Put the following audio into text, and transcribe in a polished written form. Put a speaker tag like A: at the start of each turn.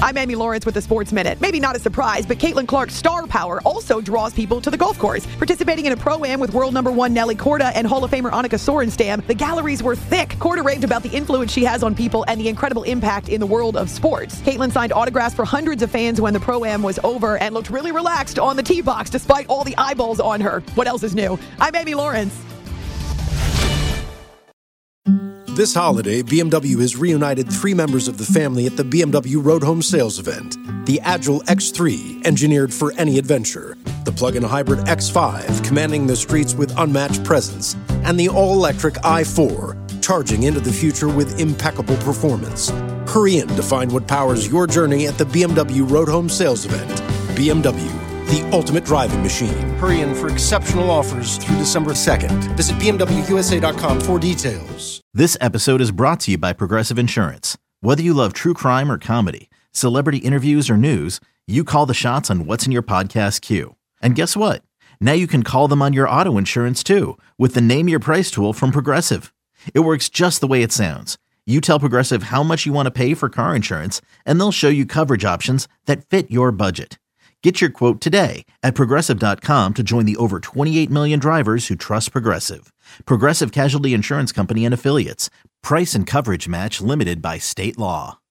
A: I'm Amy Lawrence with the Sports Minute. Maybe not a surprise, but Caitlin Clark's star power also draws people to the golf course. Participating in a Pro-Am with world number one Nelly Korda and Hall of Famer Annika Sorenstam, the galleries were thick. Korda raved about the influence she has on people and the incredible impact in the world of sports. Caitlin signed autographs for hundreds of fans when the Pro-Am was over and looked really relaxed on the tee box despite all the eyeballs on her. What else is new? I'm Amy Lawrence.
B: This holiday, BMW has reunited 3 members of the family at the BMW Road Home Sales event. The Agile X3, engineered for any adventure. The plug-in hybrid X5, commanding the streets with unmatched presence. And the all-electric i4, charging into the future with impeccable performance. Hurry in to find what powers your journey at the BMW Road Home Sales event. BMW, the ultimate driving machine. Hurry in for exceptional offers through December 2nd. Visit BMWUSA.com for details.
C: This episode is brought to you by Progressive Insurance. Whether you love true crime or comedy, celebrity interviews or news, you call the shots on what's in your podcast queue. And guess what? Now you can call them on your auto insurance too with the Name Your Price tool from Progressive. It works just the way it sounds. You tell Progressive how much you want to pay for car insurance, and they'll show you coverage options that fit your budget. Get your quote today at Progressive.com to join the over 28 million drivers who trust Progressive. Progressive Casualty Insurance Company and Affiliates. Price and coverage match limited by state law.